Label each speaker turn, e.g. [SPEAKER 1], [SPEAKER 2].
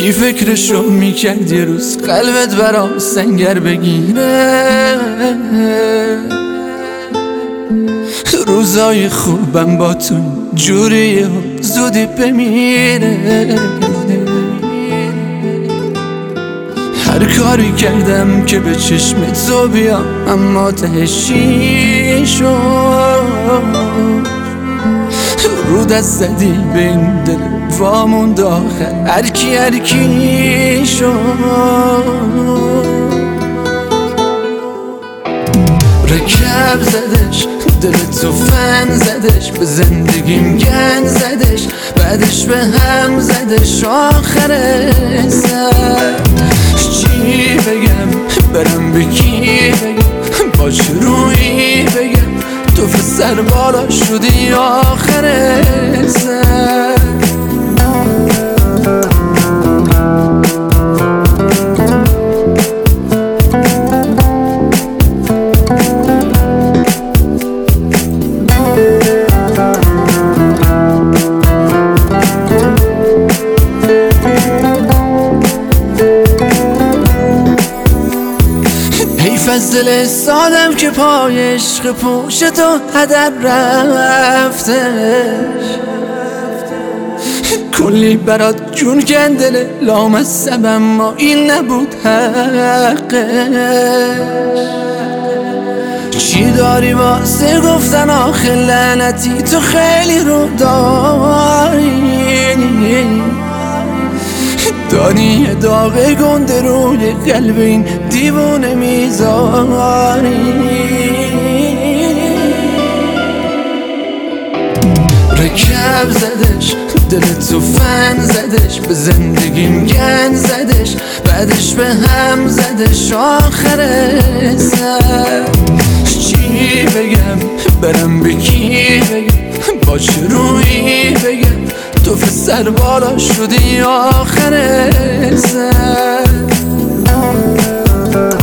[SPEAKER 1] کی فکرشو میکرد یه روز قلبت برام سنگر بگیره؟ روزای خوبم با تو جوریه زودی بمیره. هر کاری کردم که به چشم تو بیام اما تهش چی شد؟ رو دست زدی به این دل واموند آخر هر کی شد؟ رکب زدش دل تو فن زدش، به زندگیم گند زدش، بعدش به هم زدش آخر سر. چی بگم برم به کی بگم، با چه رویی بگم تو سر بالا شدی آخر سر. از دل سادم که پای عشق پوش تو هدر رفتش، کلی برات جون کن دل لامصب اما این نبود حقش. چی داری واسه گفتن آخه لعنتی تو خیلی رو داری یه داغ گنده روی قلب این دیوونه میذاری. رکب زدش دل تو فن زدش، به زندگیم گند زدش، بعدش به هم زدش آخر سر. چی بگم برم به کی بگم، با چه رویی بگم تو سر بالا شدی آخر سر.